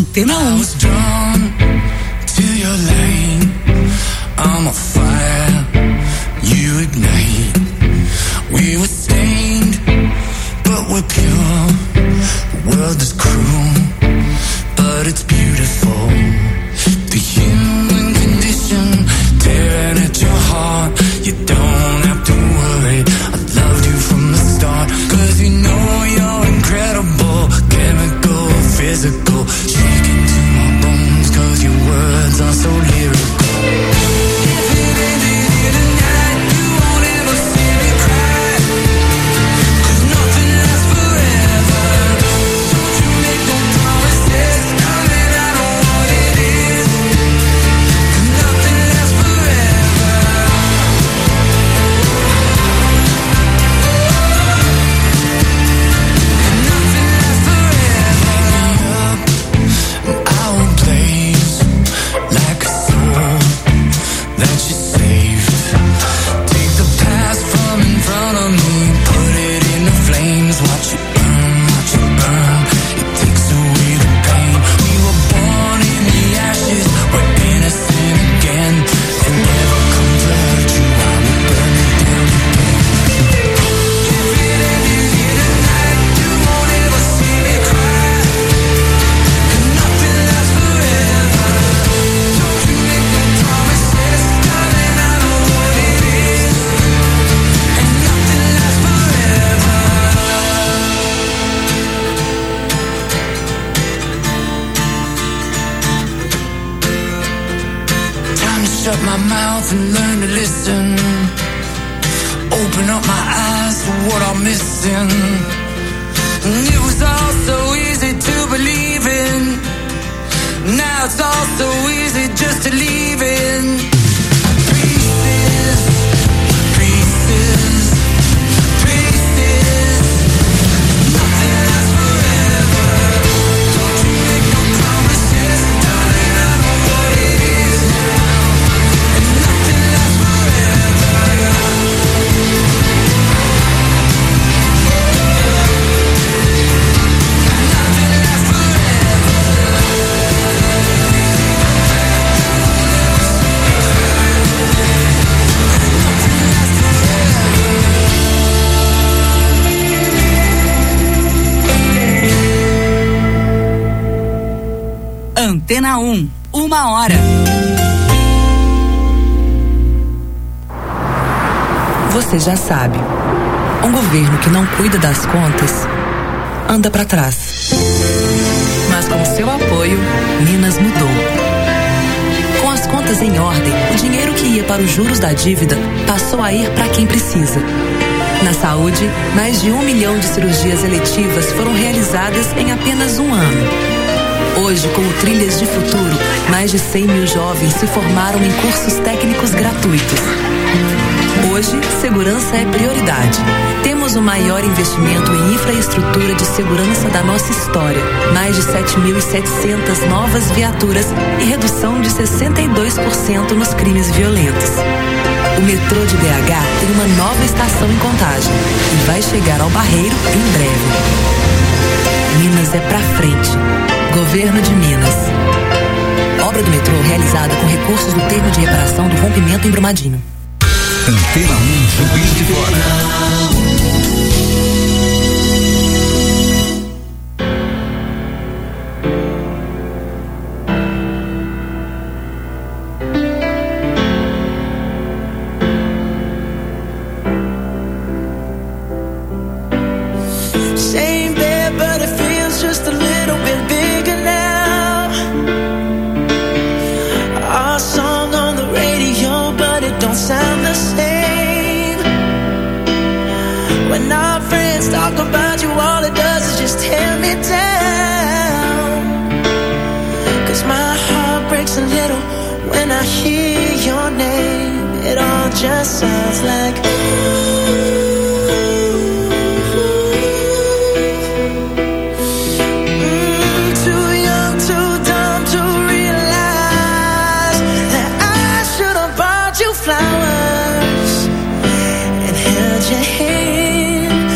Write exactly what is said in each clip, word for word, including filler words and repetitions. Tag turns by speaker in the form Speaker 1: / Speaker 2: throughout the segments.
Speaker 1: Antena um. Antena um, uma hora. Você já sabe, um governo que não cuida das contas anda pra trás. Mas com seu apoio, Minas mudou. Com as contas em ordem, o dinheiro que ia para os juros da dívida passou a ir para quem precisa. Na saúde, mais de um milhão de cirurgias eletivas foram realizadas em apenas um ano. Hoje, com o Trilhas de Futuro, mais de cem mil jovens se formaram em cursos técnicos gratuitos. Hoje, segurança é prioridade. Temos o maior investimento em infraestrutura de segurança da nossa história. Mais de sete mil e setecentas novas viaturas e redução de sessenta e dois por cento nos crimes violentos. O metrô de B H tem uma nova estação em Contagem e vai chegar ao Barreiro em breve. Minas é pra frente. Governo de Minas. Obra do metrô realizada com recursos do termo de reparação do rompimento em Brumadinho.
Speaker 2: Antena um, Juiz de Fora.
Speaker 3: Just sounds like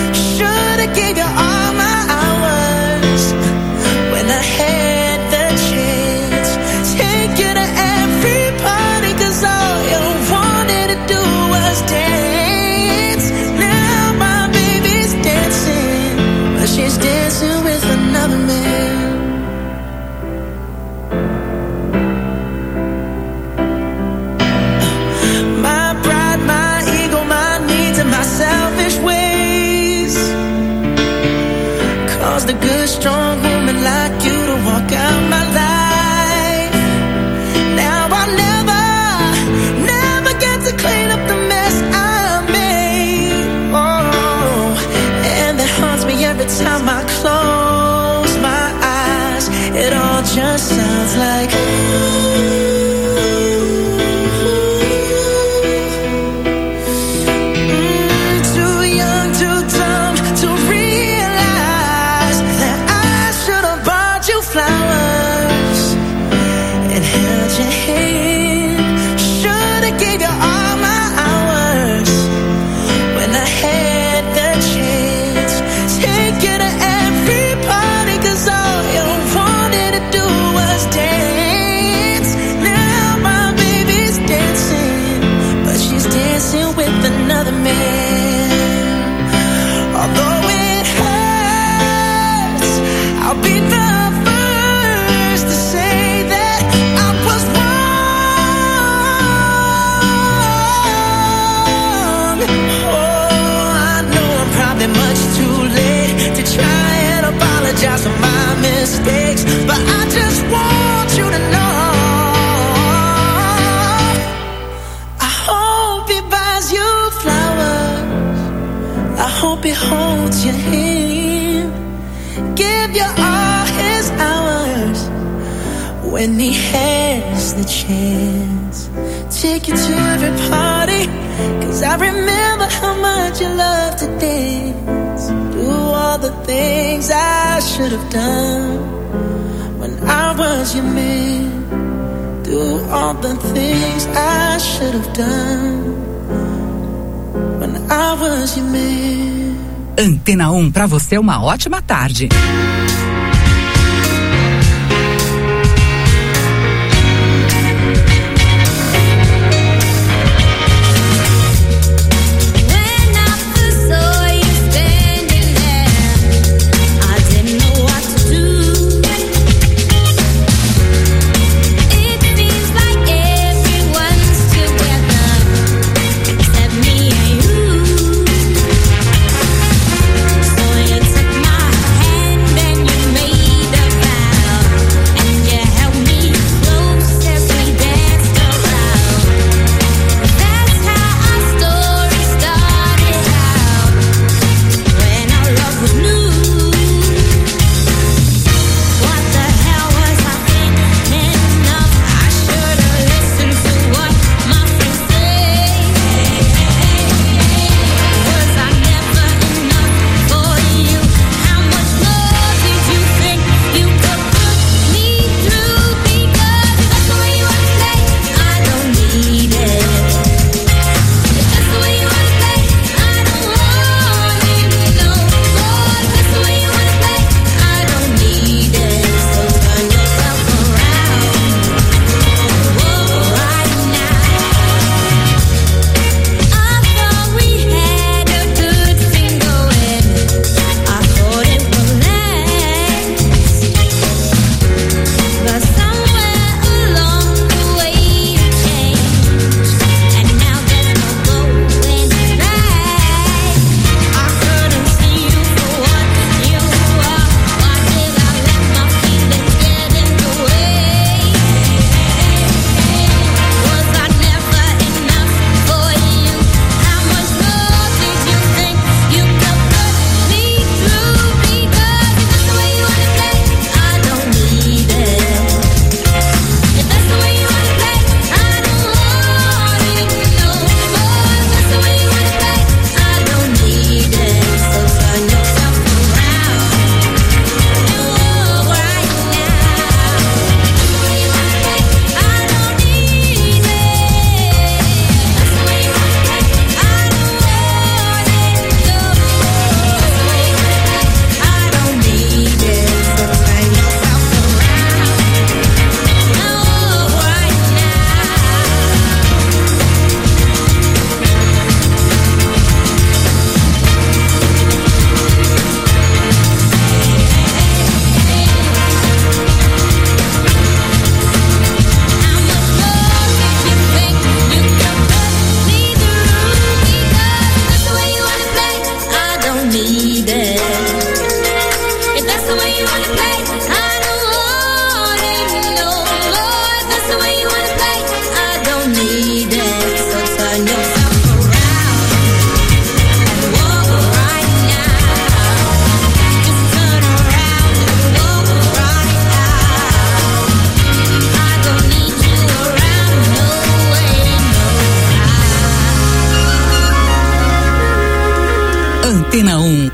Speaker 3: gave you all my hours when I had the dancing with another man. My pride, my ego, my needs, and my selfish ways caused a good, strong woman like you to walk out my life. Now I'll never, never get to clean up the mess I made. Oh, and that haunts me every time I close my eyes. It all just sounds like ooh. Another man. Although it hurts, I'll be the first to say that I was wrong. Oh, I know I'm probably much too late to try and apologize for my mistakes, but I just want you to know I hope he holds your hand, give you all his hours when he has the chance. Take you to every party, cause I remember how much you loved to dance. Do all the things I should have done when I was your man. Do all the things I should have done when I was your man.
Speaker 1: Antena um, pra você uma ótima tarde.
Speaker 4: Then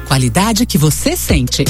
Speaker 1: qualidade que você sente.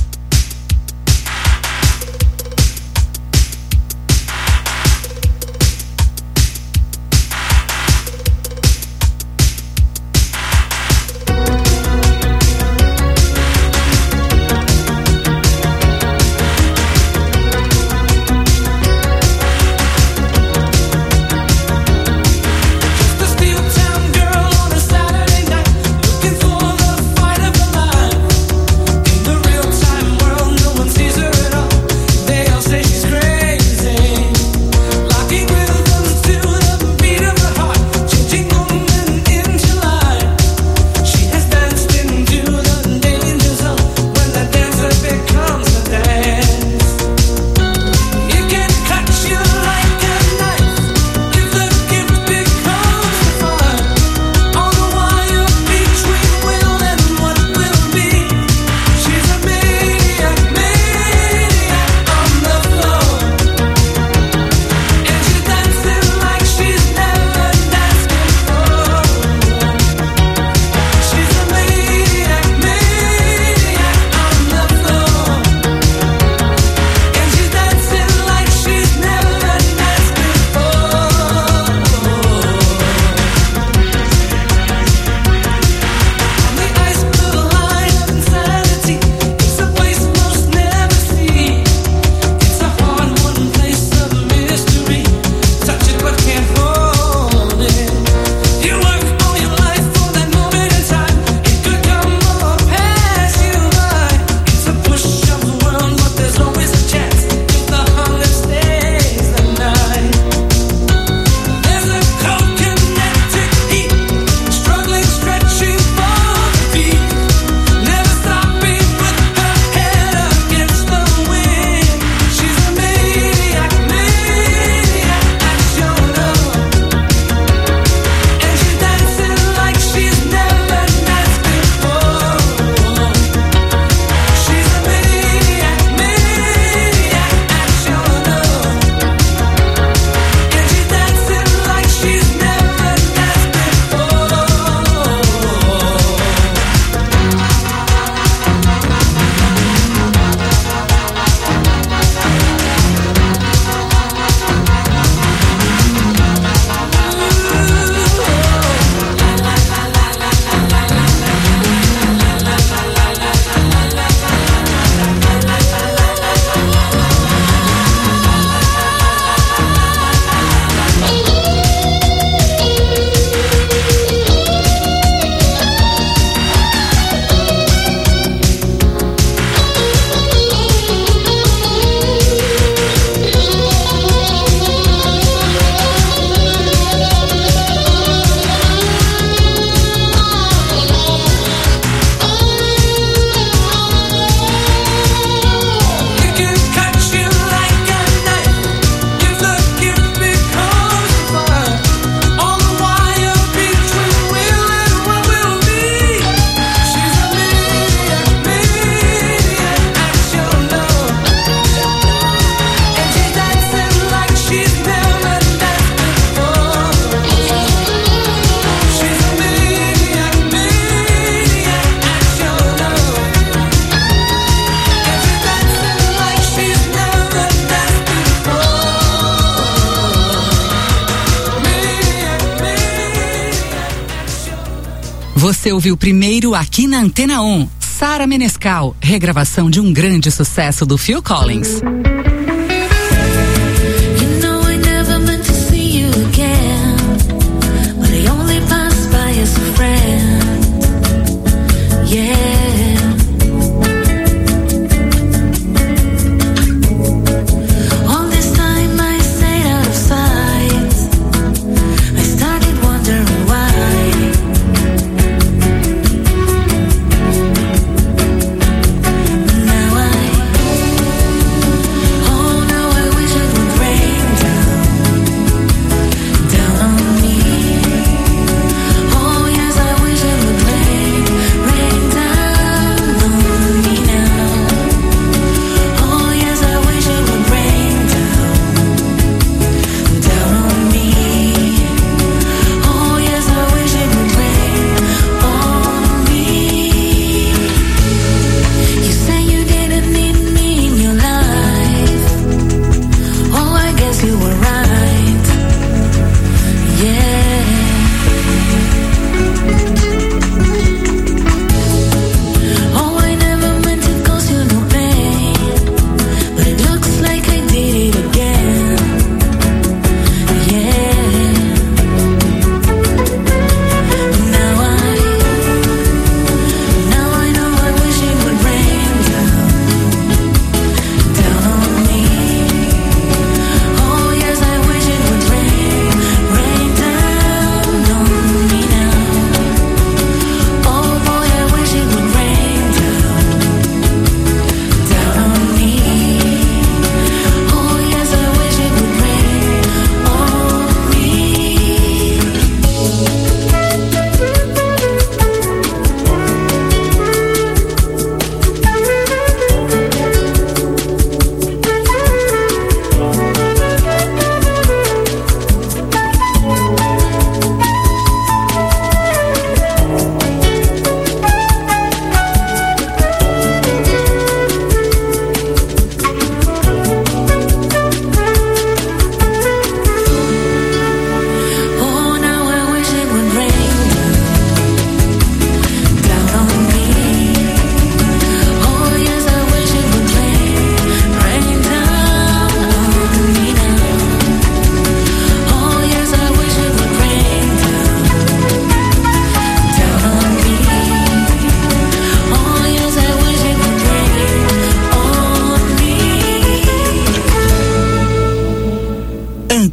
Speaker 1: Você ouviu primeiro aqui na Antena um, Sara Menescal, regravação de um grande sucesso do Phil Collins.
Speaker 3: Now I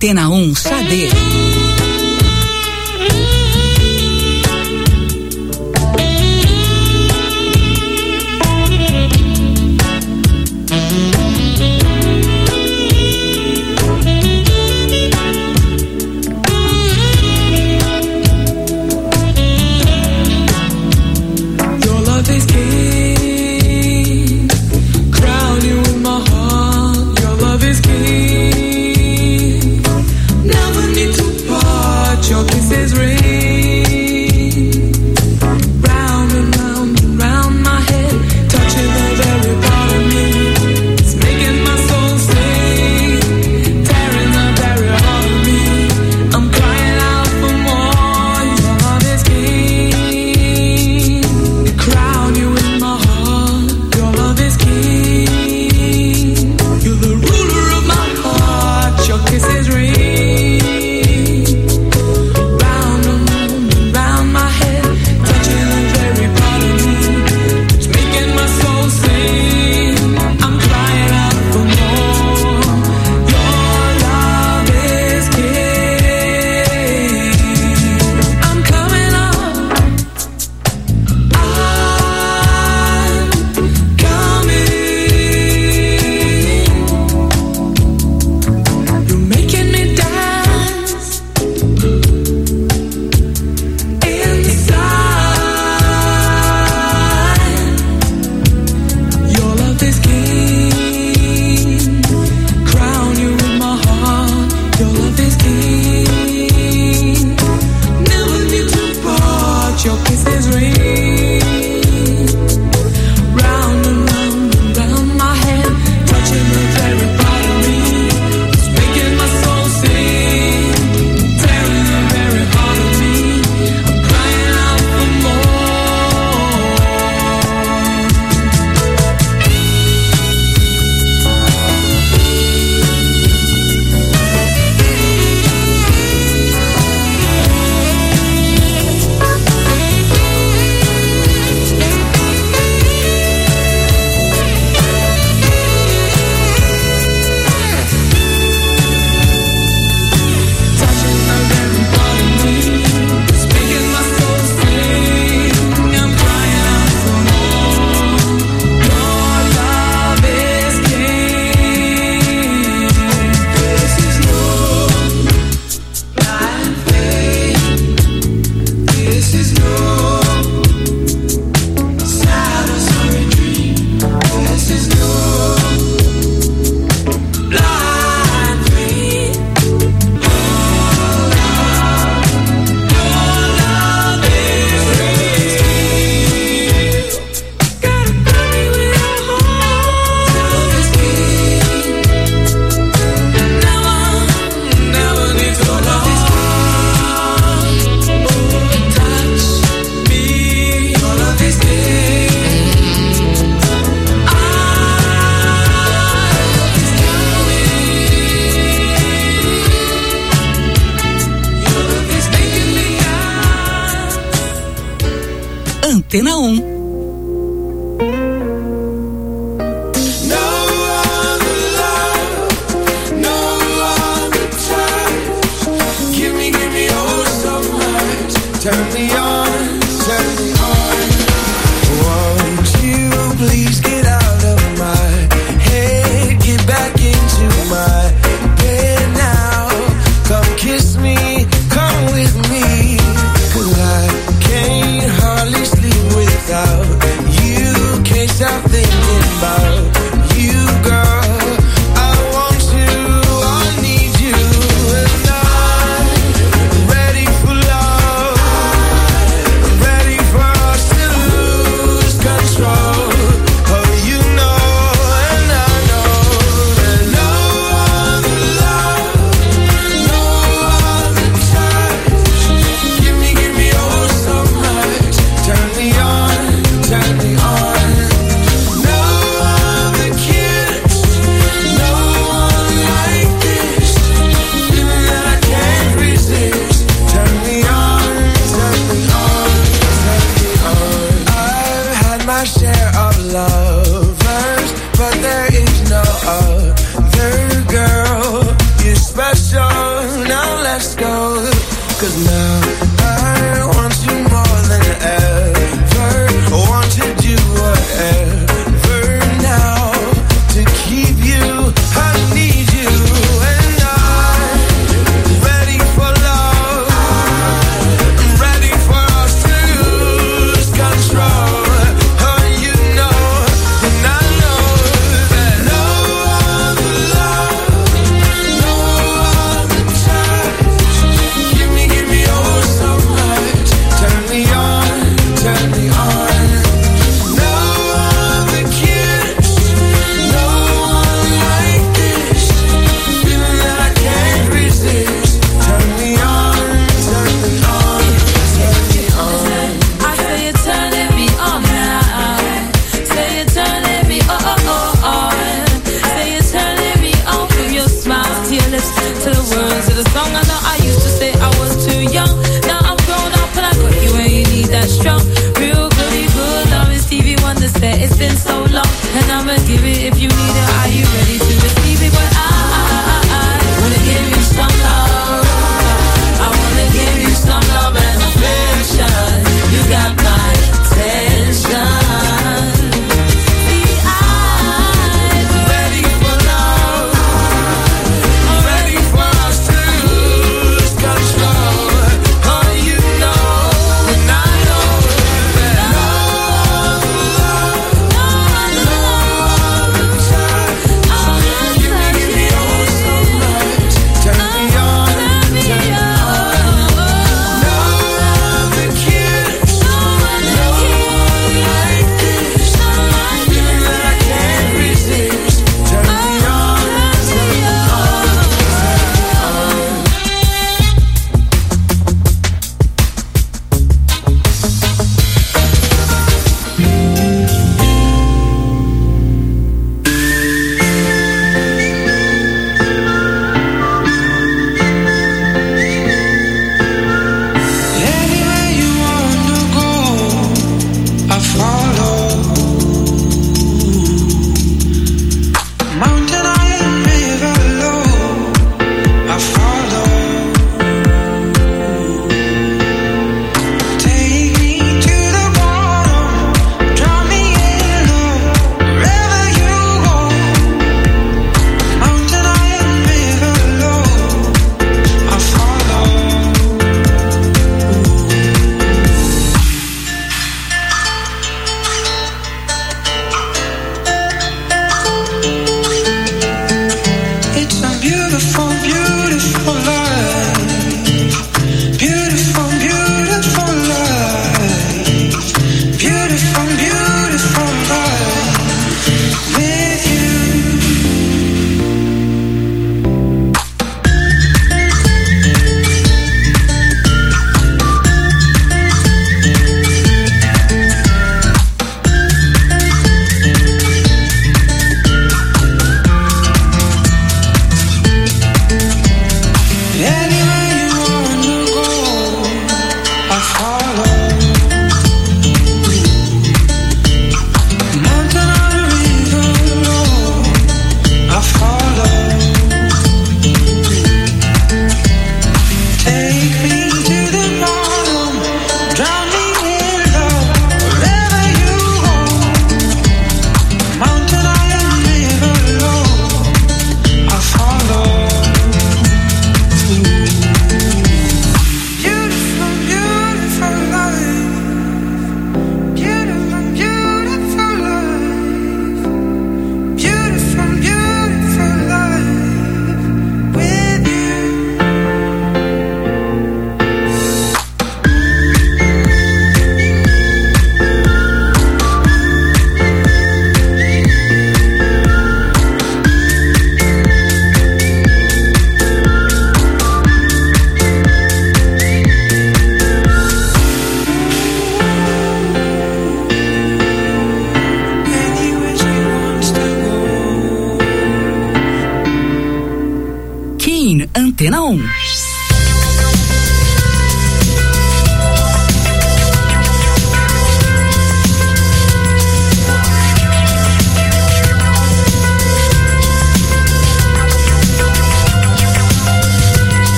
Speaker 1: Antena um Xadê. Antena um.
Speaker 4: Without
Speaker 3: give it if you need it. Are you ready to receive it? But I, I, I, I wanna give you some love. I wanna give you some love and affection. You got my attention.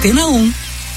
Speaker 1: Antena um.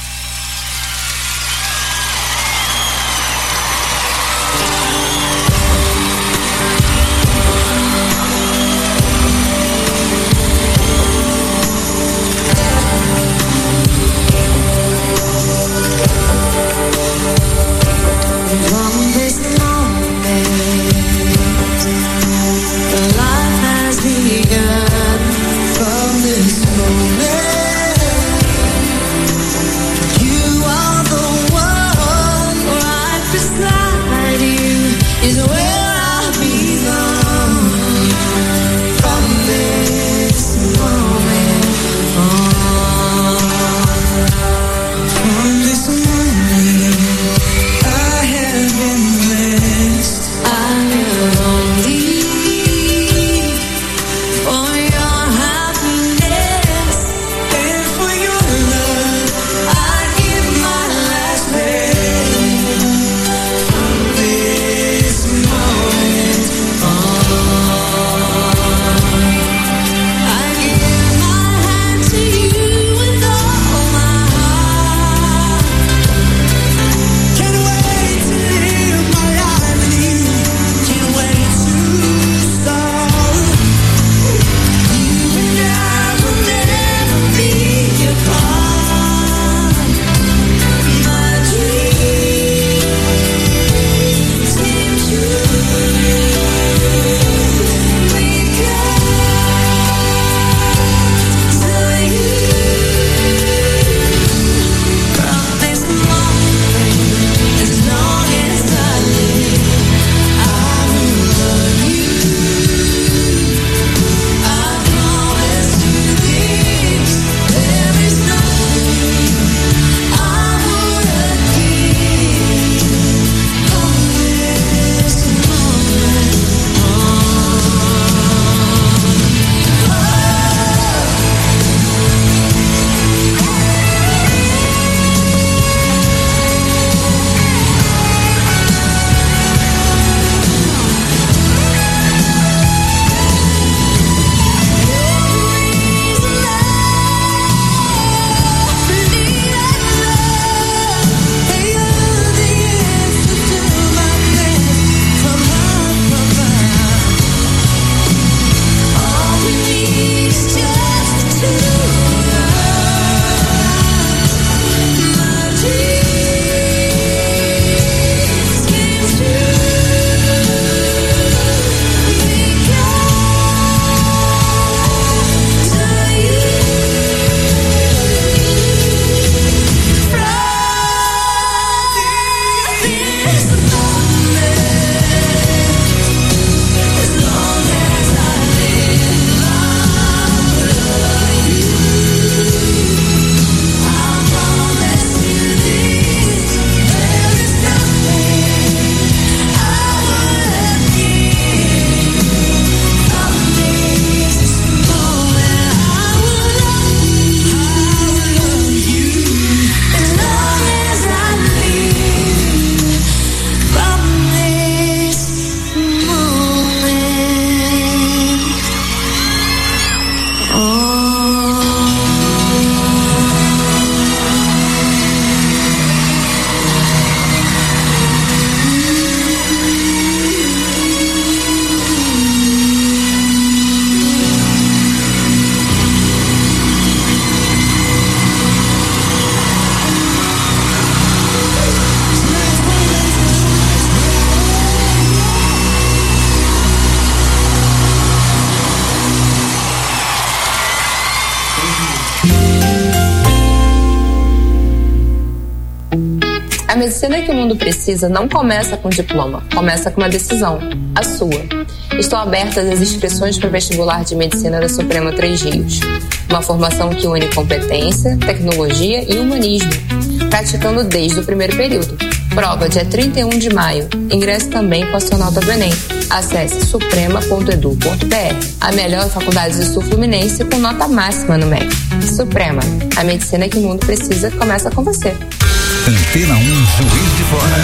Speaker 4: A medicina que o mundo precisa não começa com diploma, começa com uma decisão, a sua. Estão abertas as inscrições para o vestibular de medicina da Suprema Três Rios. Uma formação que une competência, tecnologia e humanismo, praticando desde o primeiro período. Prova dia trinta e um de maio. Ingresse também com a sua nota do Enem. Acesse suprema ponto edu ponto br. A melhor faculdade do Sul Fluminense com nota máxima no M E C. Suprema, a medicina que o mundo precisa começa com você.
Speaker 2: Antena um Juiz de Fora.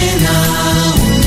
Speaker 2: Antena um.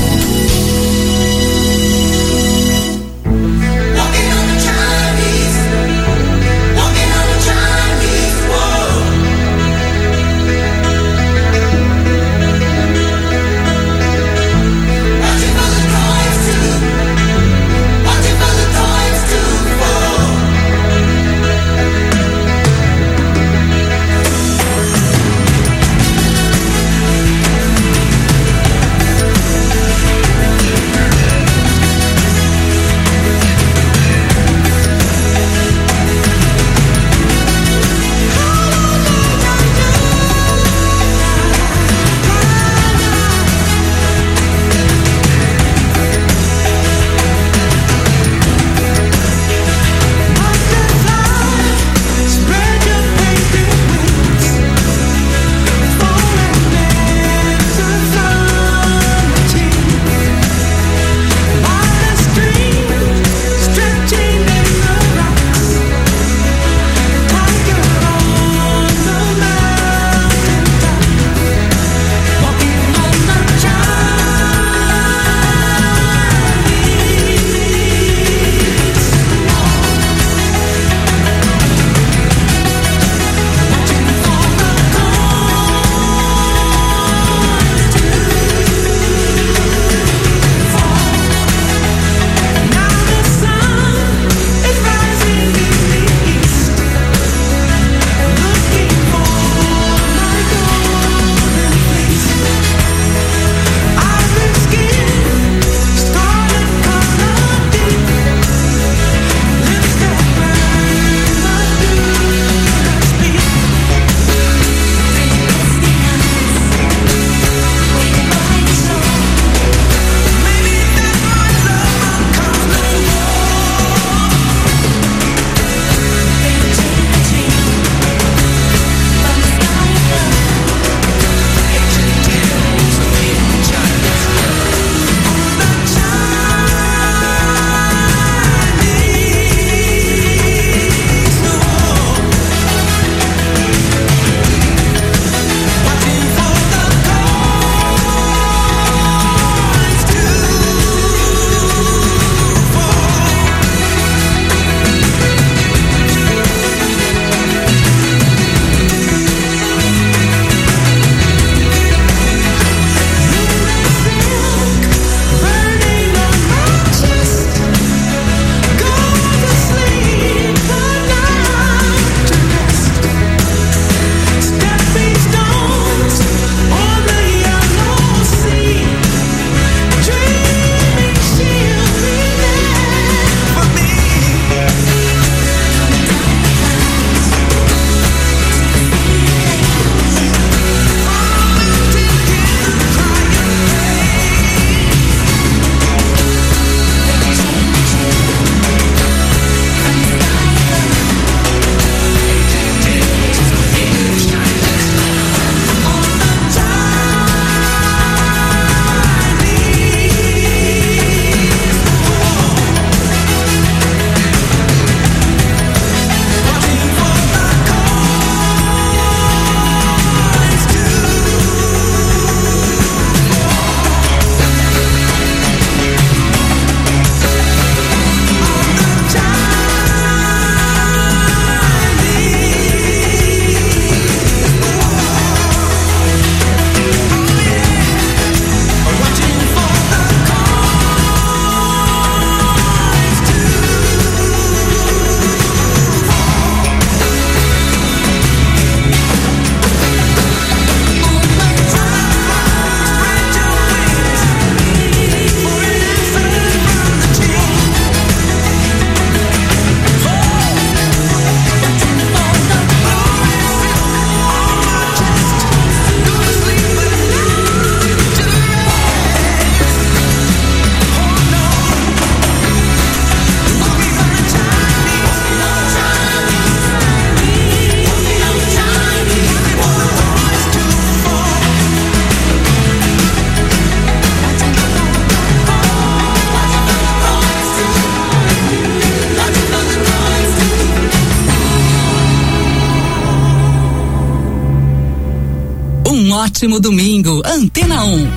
Speaker 1: um ótimo domingo. Antena um.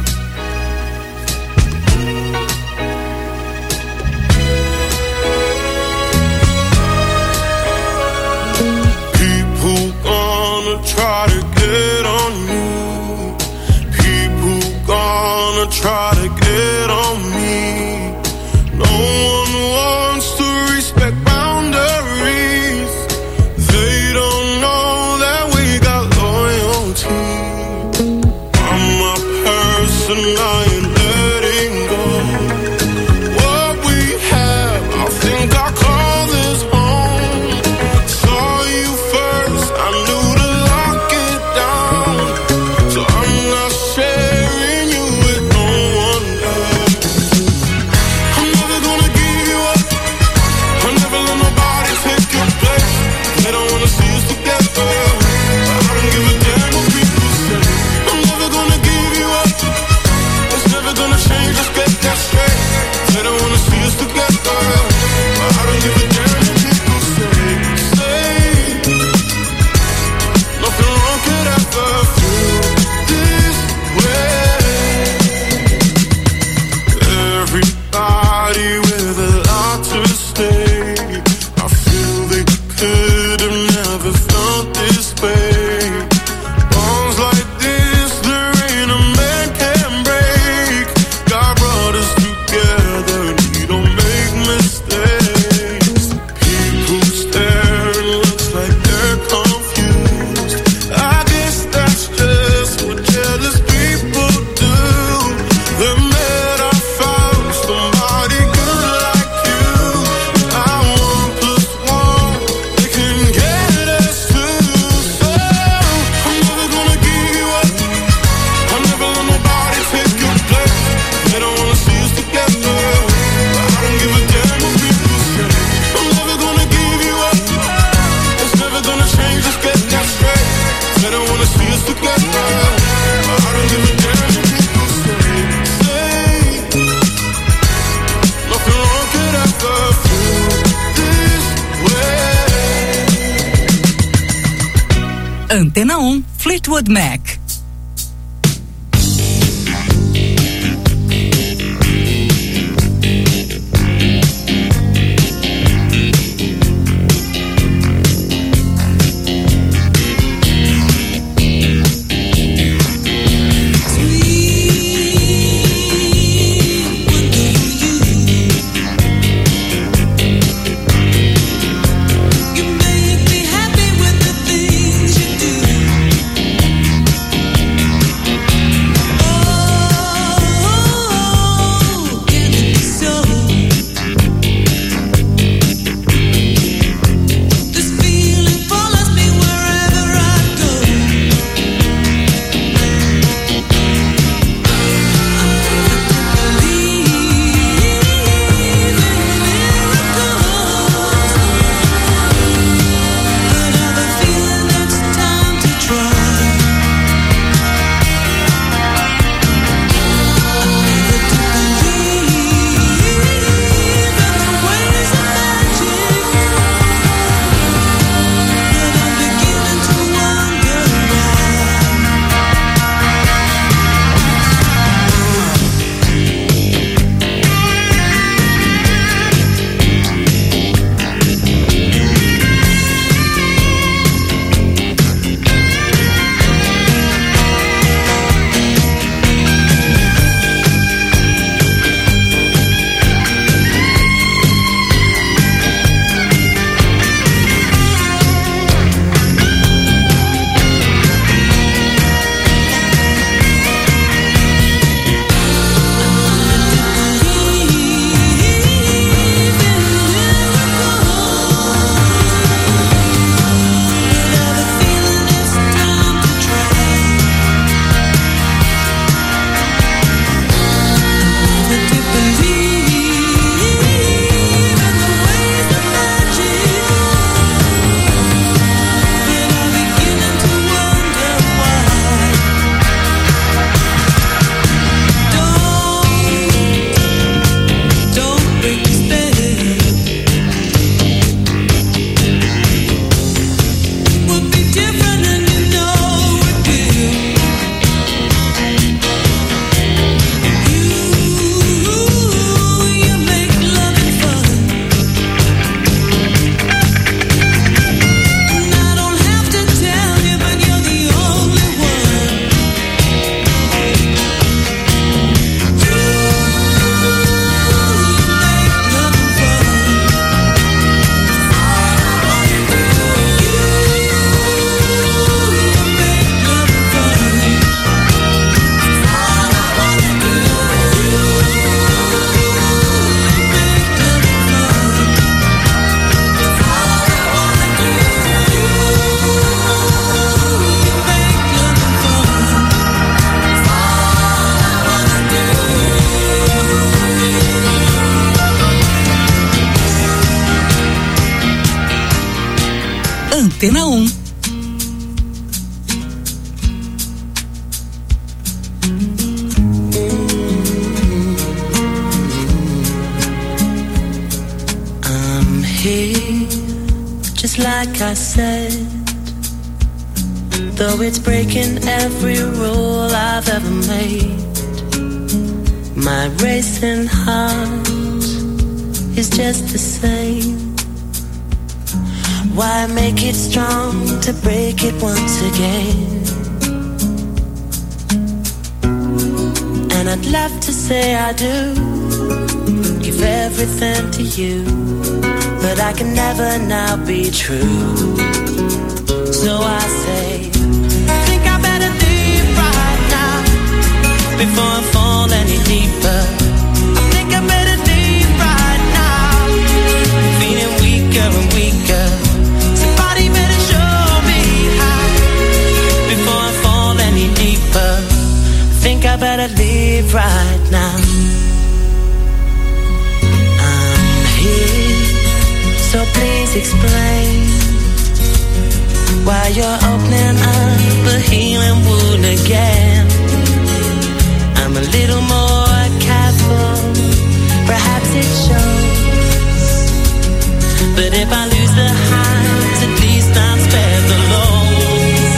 Speaker 5: People gonna try to get on you. People gonna try to get on me. No one wants to respect boundaries. They don't know that we got loyalty. I'm a person I ain't letting go. What we have, I think I call this home. Saw you first, I knew to lock it down. So I'm not sharing you with no one else. I'm never gonna give you up. I'll never let nobody take your place. They don't wanna see us together. I don't give a damn what people say. I'm never gonna give you up. It's never gonna change, let's get that straight. They don't wanna see us together. I don't give a damn what people say. Say nothing wrong could ever feel this way. Everybody with a lot to stay. I feel they could have never felt this way. Bonds like this, there ain't a man can break. God brought us together, and we don't make mistakes. People stare, it looks like they're confused. I guess that's just what jealous people do. They're mad I found somebody good like you. I one plus one, they can get us two. So I'm never gonna give you up. I'll never let nobody take your place. They don't wanna see us together. I don't give a damn what people say. I'm never gonna give you up. It's never gonna change, let's get that straight. They don't wanna see us together. I don't give a damn what people say. Say nothing wrong could ever feel this way.
Speaker 1: Antena um, Fleetwood Mac.
Speaker 3: You make me happy with the things you do.
Speaker 1: Antena um.
Speaker 3: I'm here, just like I said, though it's breaking every rule I've ever made. My racing heart is just the same. Why make it strong to break it once again? And I'd love to say I do, give everything to you, but I can never now be true. So I say, I think I better leave right now before I fall any deeper. I think I better leave right now, feeling weaker and weaker. Somebody better show me how before I fall any deeper. I think I better leave right now. I'm here, so please explain why you're opening up a healing wound again. I'm a little more careful, perhaps it shows. But if I lose the highs, at least I'm spared the lows.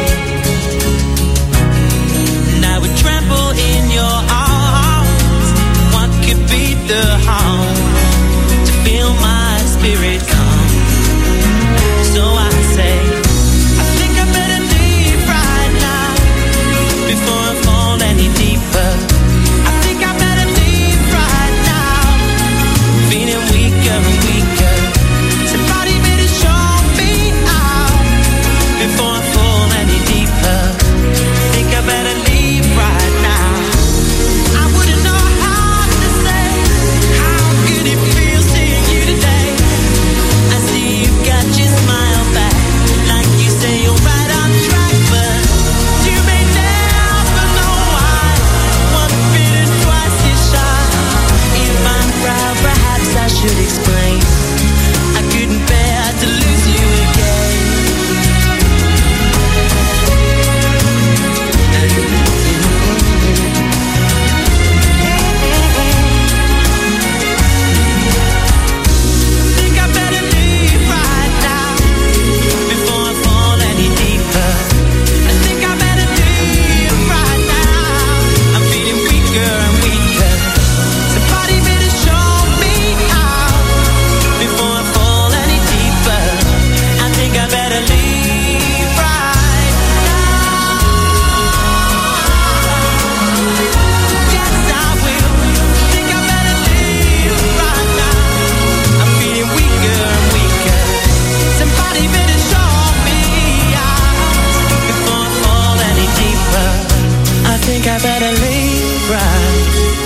Speaker 3: And I would tremble in your arms. What could be the harm to feel my spirit calm? So I say, I think I better leave right now before I fall any deeper. I think I better leave right now, feeling weaker and weaker. Somebody better show me out before I fall any deeper. I think I better leave right now. I wouldn't know how to say how good it feels seeing you today. I see you've got your smile back, like you say you're right on track, but you may never know why. One bit and twice as shy. If I'm proud, perhaps I should explain. I couldn't bear to lose you again. Think I better leave right now before I fall any deeper. I think I better leave right now. I'm feeling weaker and weaker. Somebody better show me out before I fall any deeper. I think I better leave right now. Yes, I will. Think I better leave right now. I'm feeling weaker and weaker. Somebody better show me out before I fall any deeper. I think I better leave right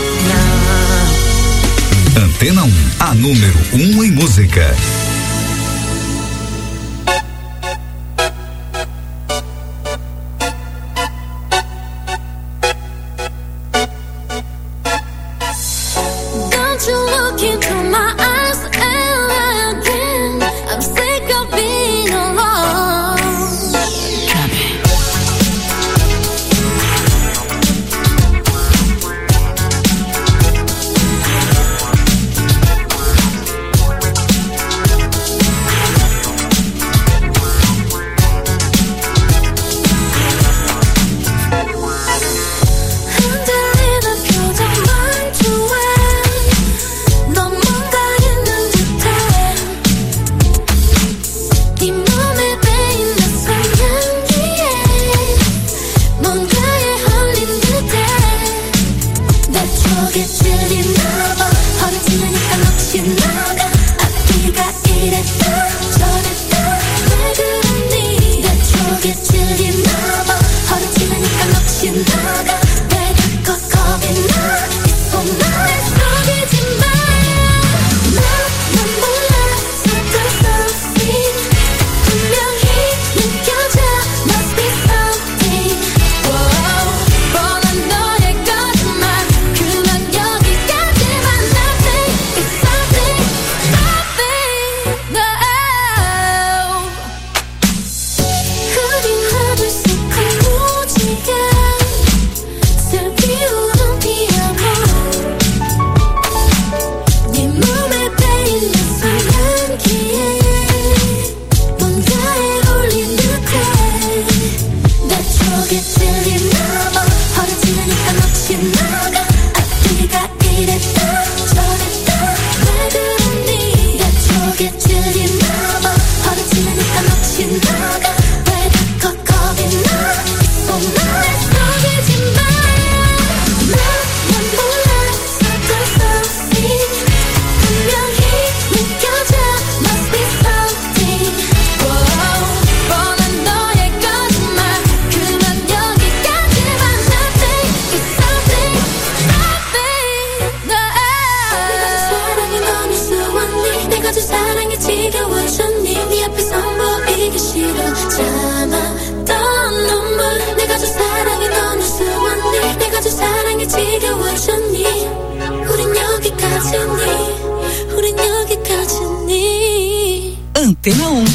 Speaker 3: now.
Speaker 2: Antena um, a número um em música.
Speaker 6: Don't you look into my eyes ever again. I'm sick of being alone. 참았던 눈물 내가 준 사랑이 너무 수없니 내가 준 사랑이 지겨워졌니 우린 여기까지니 우린 여기까지니
Speaker 1: Antena um.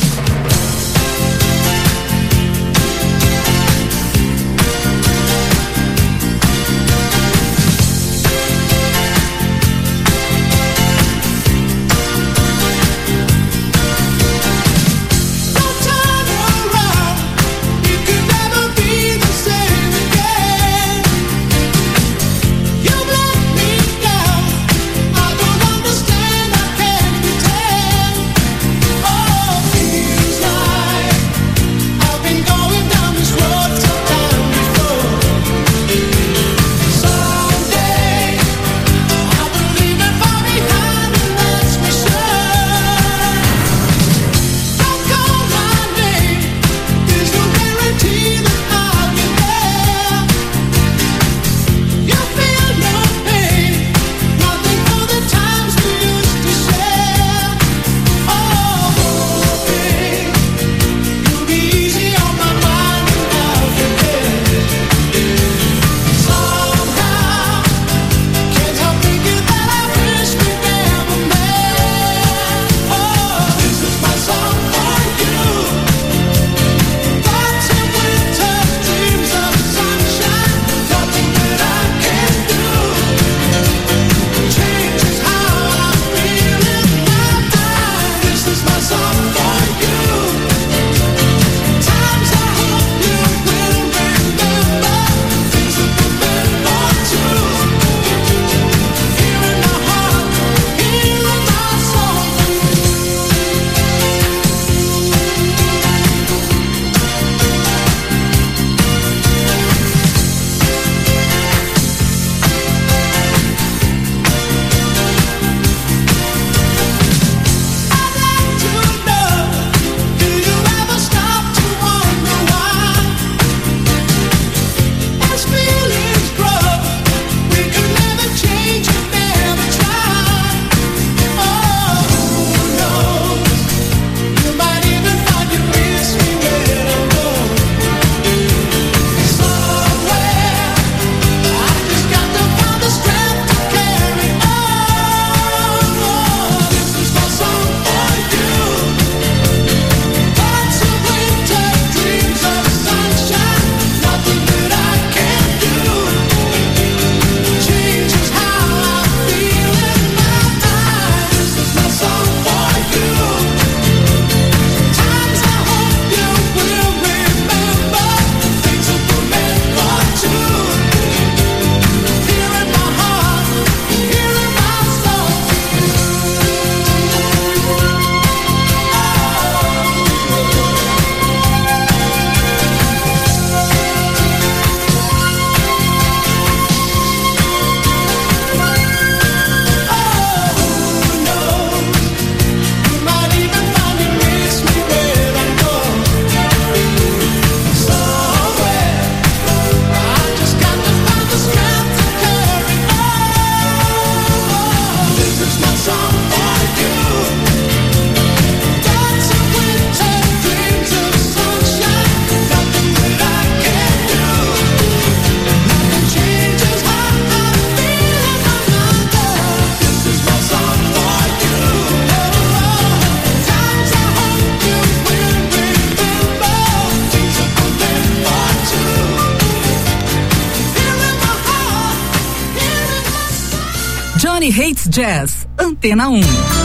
Speaker 1: Johnny Hates Jazz, Antena um.